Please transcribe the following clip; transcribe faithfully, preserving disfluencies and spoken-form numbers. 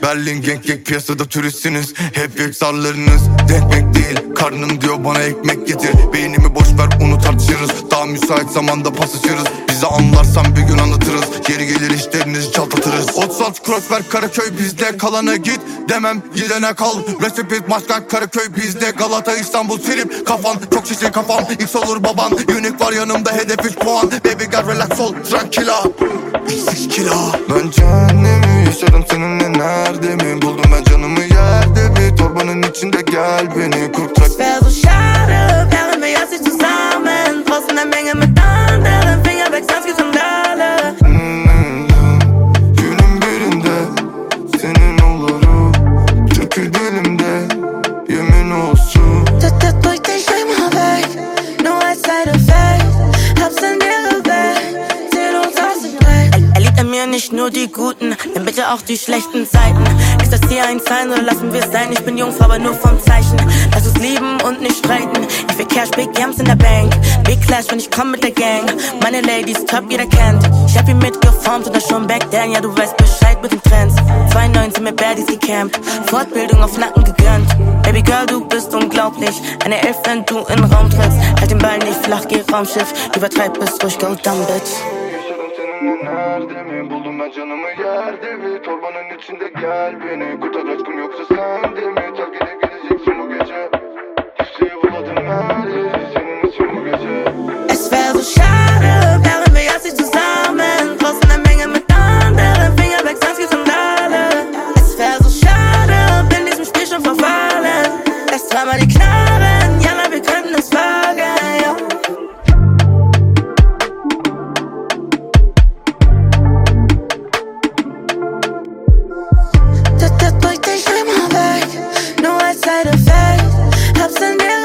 Berlin gang gang piyasada turistsiniz. Hep yeksallarınız denkmek değil. Karnım diyor bana ekmek getir. Beynimi boş ver onu tartışırız. Daha müsait zamanda pasışırız. Bizi anlarsan bir gün anlatırız. Yeri gelir işlerinizi çaltatırız. otuz altı Crossberg Karaköy bizde, kalana git demem gidene kal. Recipes Maskak Karaköy bizde, Galata İstanbul Trip. Kafan çok şişe kafam, X olur baban. Unique var yanımda hedef üç puan. Baby gel relax ol tranquila. X kila. Ben cehennemi yaşarım seninle nerede mi? Buldum ben canımı yerde bir torbanın içinde, gel beni kurtar. Es wär so schade, wären wir jetzt nicht zusammen. Draußen eine Menge mit anderen, Finger weg, sonst geht's um Dalle. Günün birinde senin olurum. Çünkü dilimde yemin olsun. Das durch dich immer weg, nur als Side Effekt. Hab's in dir geweckt, zähl uns aus dem Dreck. Er liebt an mir nicht nur die guten, nimm bitte auch die schlechten Seiten. Ist das hier ein Zeichen oder lassen wir es sein? Ich bin Jungfrau, aber nur vom Zeichen. Lass uns lieben und nicht streiten. Ich will Cash, Big Yams in der Bank. Big Clash, wenn ich komm mit der Gang. Meine Ladies, top, jeder kennt. Ich hab ihn mitgeformt und das schon back then. Ja, du weißt Bescheid mit den Trends. zweiundneunzig mit Baddies gecampt. Fortbildung auf Nacken gegönnt. Baby Girl, du bist unglaublich. Eine Elf, wenn du in den Raum trittst. Halt den Ball nicht flach, geh Raumschiff. Übertreib, bist ruhig, go down, bitch. Nerede mi? Buldum ben canımı yerde bir torbanın içinde, gel beni kurtar aşkım yoksa sen de mi? Terk edip gideceksin bu gece. Kimseyi buladım her yeri senin için bu gece. Es wär so schade, wären wir jetzt nicht zusammen. Draußen eine Menge mit anderen, Finger weg, sonst geht's um Dalle. Es wär so schade, bin diesem Spiel schon verfallen. Lass zweimal die Knarren, ja, na, wir könnten es wagen, ja. Das durch dich immer weg, nur als Side Effekt. Hab's in dir